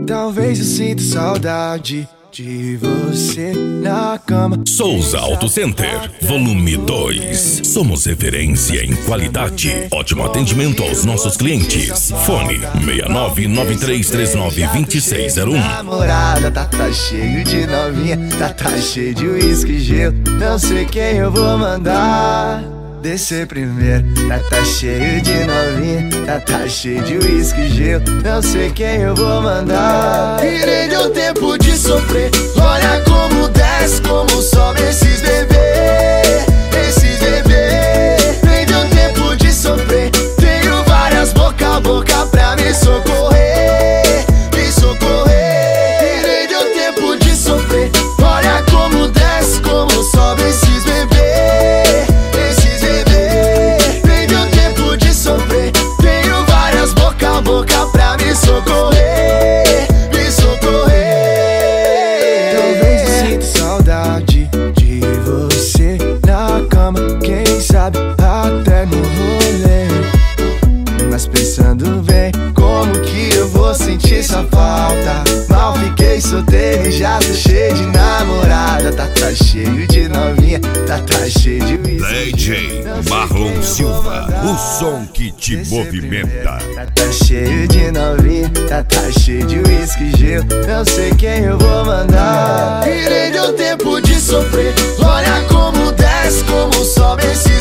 Talvez eu sinta saudade de você na cama. Souza Auto Center, volume 2. Somos referência em qualidade. Ótimo atendimento aos nossos clientes. Fone 6993392601. Namorada, tá cheio de novinha, tá cheio de uísque e gelo. Não sei quem eu vou mandar descer primeiro. Tá cheio de novinha, tá cheio de uísque e gelo. Não sei quem eu vou mandar. E nem deu tempo de sofrer. Olha como desce, como sobe esses bebês, esses bebês. Nem deu tempo de sofrer. Tenho várias boca a boca pra me socorrer, me socorrer. E nem deu tempo de sofrer. Olha como desce, como sobe esses bebês, esses bebês. Nem deu tempo de sofrer. Tenho várias boca a boca pra me socorrer, me socorrer. Talvez eu sinta saudade de você na cama, quem sabe até no rolê. Mas pensando bem, como que eu vou sentir sua falta? Mal fiquei solteiro e já tô cheio de namorada. Tá cheio de novinha, tá cheio de uísque. DJ Marlon Silva, o som que te movimenta. Tá cheio de novinha, tá cheio de uísque e gelo. Não sei quem eu vou mandar. E nem deu tempo de sofrer. Olha como desce, como sobe esse